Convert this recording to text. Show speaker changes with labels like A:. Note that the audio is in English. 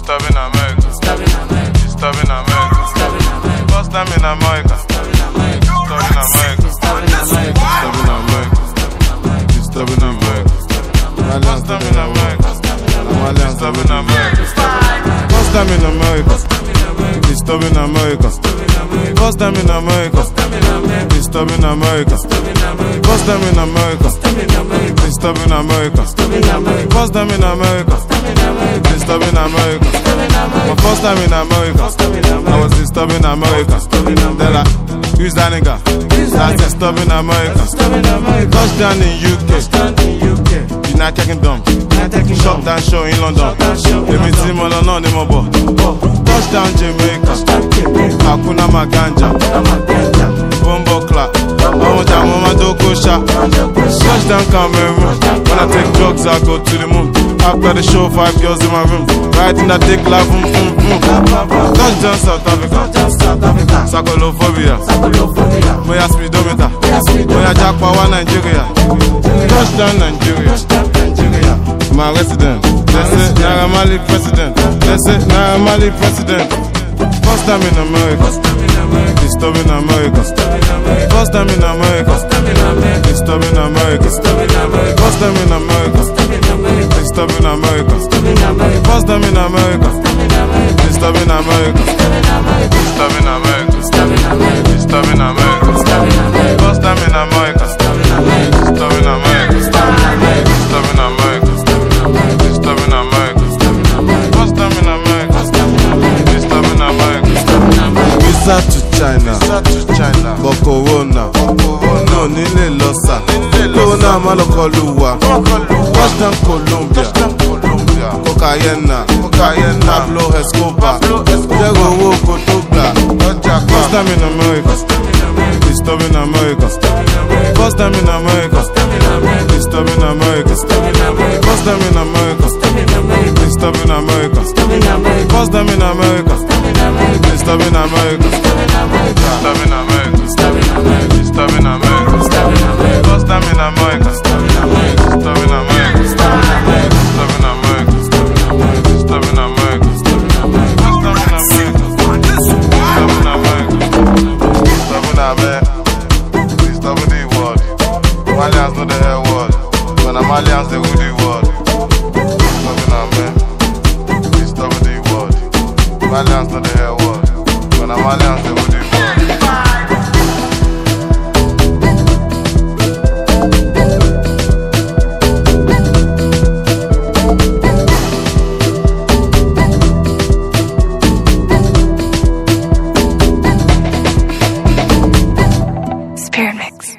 A: Disturbing America. Disturbing America. Disturbing America. First time in America. Disturbing America. Disturbing America. Disturbing America. First time in America. Disturbing America. First time in America. Disturbing America. First time in America. Disturbing America. First time in America. Disturbing America. First time in America. Disturbing America. My first time in America, I was disturbing America. Then I, who's that nigga? That's disturbing America. Touchdown in UK. United Kingdom. Shut down show in London. Let me see my London in my boy. Touchdown Jamaica. Hakuna Maganja. Bombo clap. I want that mama doko shot. Touchdown Cameroon. When I take drugs, I go to the moon. After the show, 5 girls in my room. Riding that dick like boom, boom, boom. Touchdown South Africa. Sakolophobia. Moya speedometer. Moya jackpot Nigeria. Touchdown Nigeria. My resident. They say Naira Marley president. They say Naira Marley president. First time in America. Disturbing America. First time in America. Disturbing America. First time in America. Disturbing America. First time in America. Disturbing America. Disturbing America. Disturbing America. First time in America. Disturbing America. Disturbing America. Disturbing America. First time in America. Disturbing America. Visa to China. But Corona. No, Nile Losa. Corona Malokoluwa. Touchdown Colombia. Cocaine. Pablo Escobar. Diego Cotobla. First time in America. Disturbing America. First time in America. Disturbing America. First time in America. Disturbing America. First time in America. Disturbing America. Disturbing America. Disturbing America. First time in America. Disturbing America. Disturbing America. Disturbing America. First time in America. Disturbing America. Disturbing America. Disturbing the world. Malians know the hell world. When I'm Malians, they rule the world. Disturbing America. Disturbing the world. Malians know the hell world. When I'm Malians, they rule the world.
B: Spirit Mix.